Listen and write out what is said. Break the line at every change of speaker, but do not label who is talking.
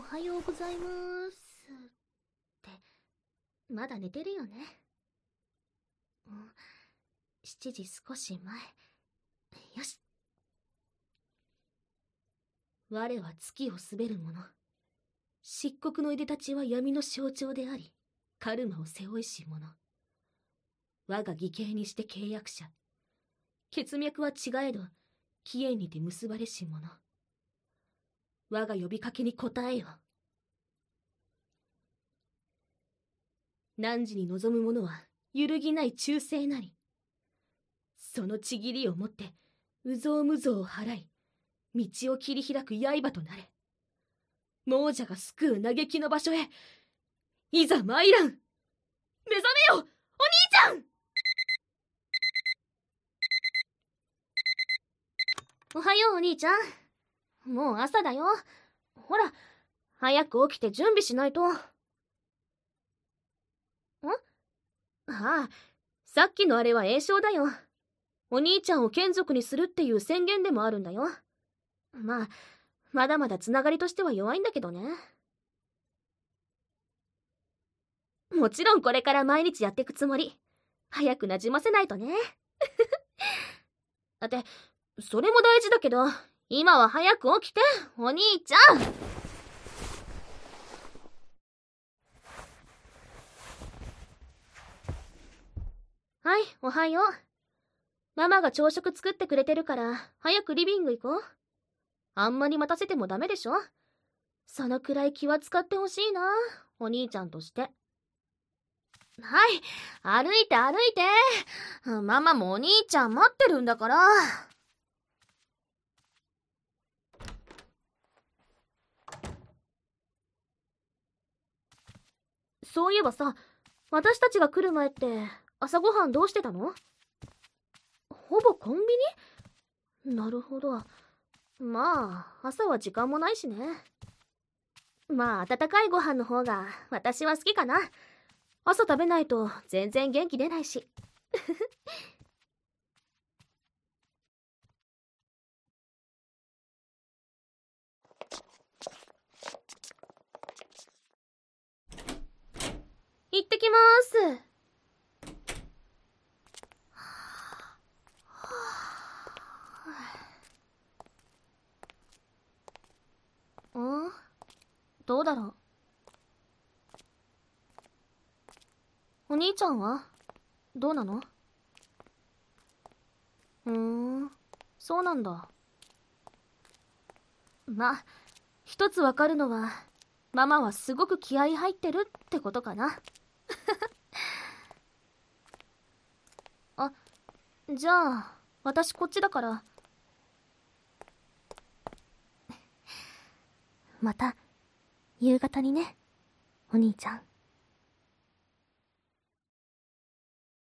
はようございますってまだ寝てるよね。7時少し前。よし。我は月を滑る者。漆黒のいでたちは闇の象徴であり、カルマを背負いし者。我が義兄にして契約者。血脈は違えど貴縁にて結ばれし者。我が呼びかけに応えよ。汝に望む者は揺るぎない忠誠なり。そのちぎりをもって有象無象を払い、道を切り開く刃となれ。亡者が救う嘆きの場所へ、いざ参らん。目覚めよ、お兄ちゃん。おはよう、お兄ちゃん。もう朝だよ。ほら、早く起きて準備しないと。ああ、さっきのあれは詠唱だよ。お兄ちゃんを眷属にするっていう宣言でもあるんだよ。まあ、まだまだつながりとしては弱いんだけどね。もちろんこれから毎日やってくつもり。早く馴染ませないとね。だって、それも大事だけど、今は早く起きて、お兄ちゃん。はい、おはよう。ママが朝食作ってくれてるから、早くリビング行こう。あんまり待たせてもダメでしょ。そのくらい気は使ってほしいな、お兄ちゃんとして。はい、歩いて歩いて。ママもお兄ちゃん待ってるんだから。そういえばさ、私たちが来る前って朝ごはんどうしてたの？ほぼコンビニ？なるほど。まあ、朝は時間もないしね。まあ、温かいご飯の方が私は好きかな。朝食べないと全然元気出ないし。行ってきます。どうだろう。お兄ちゃんはどうなの？そうなんだ。まあ、一つわかるのは、ママはすごく気合い入ってるってことかな。あ、じゃあ、私こっちだから。また、夕方にね、お兄ちゃん。